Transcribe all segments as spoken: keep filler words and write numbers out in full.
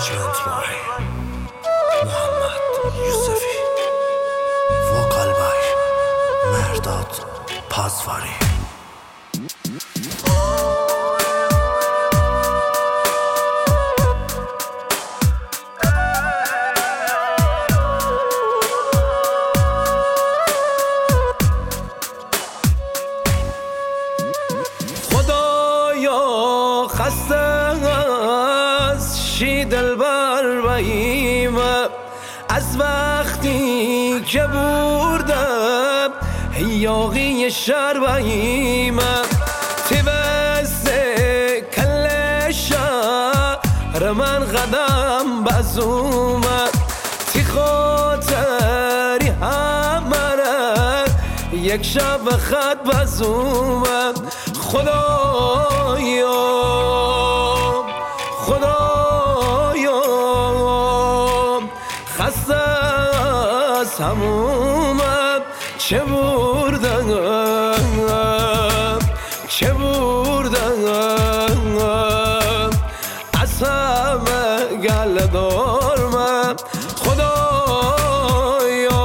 Arrangement by Muhammad Yusufi. Vocal by Mehrdad Pazvari. خسته از شی دلبر و ایمه از وقتی که بردم یاغی شر و ایمه تی بست کل شهر من قدم بزومه تی خاطری همه یک شب خط بزومه خدایا خدایا خسته از همومم چه بردم چه بردم از همه گله دارمم خدایا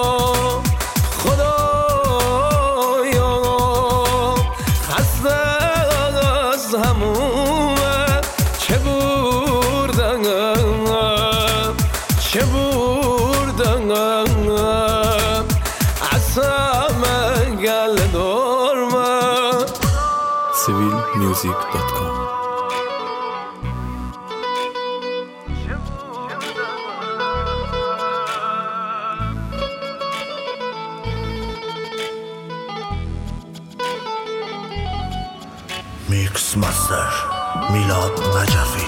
خدایا خسته از همومم چه بردم چه بردم از همه گله دارمم. سیویل میوزیک دات کام. Mix Master Milad Najafi.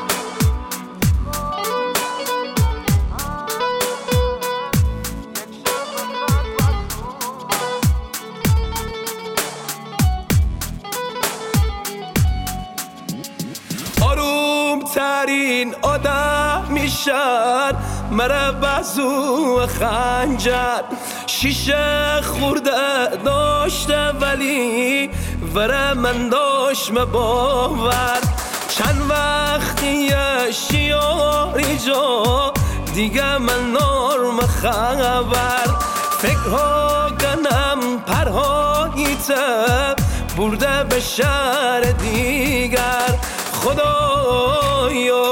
آروم ترین آدم میشن مره بازو خنجر شیشه خورده داشته ولی وره من داشت باور چند وقتی شیاری جا دیگه من نرم خبر فکرها گنم پرهاییته برده به شهر دیگر خدایا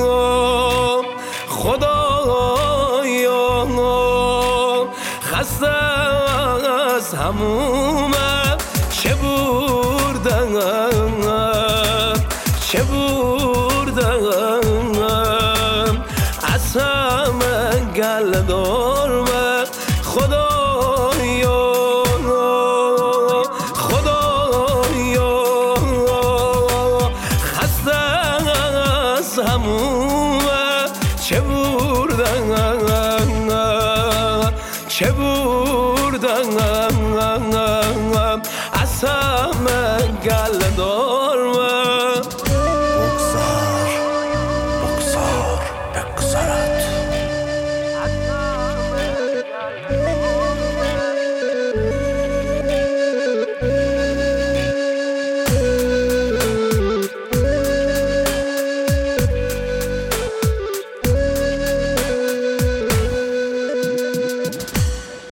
خدایا خسته از همومم چه بردم چه بردم از همه گله دارمم خدایا خدایا خسته از همومم چه بردم چه بردم از همه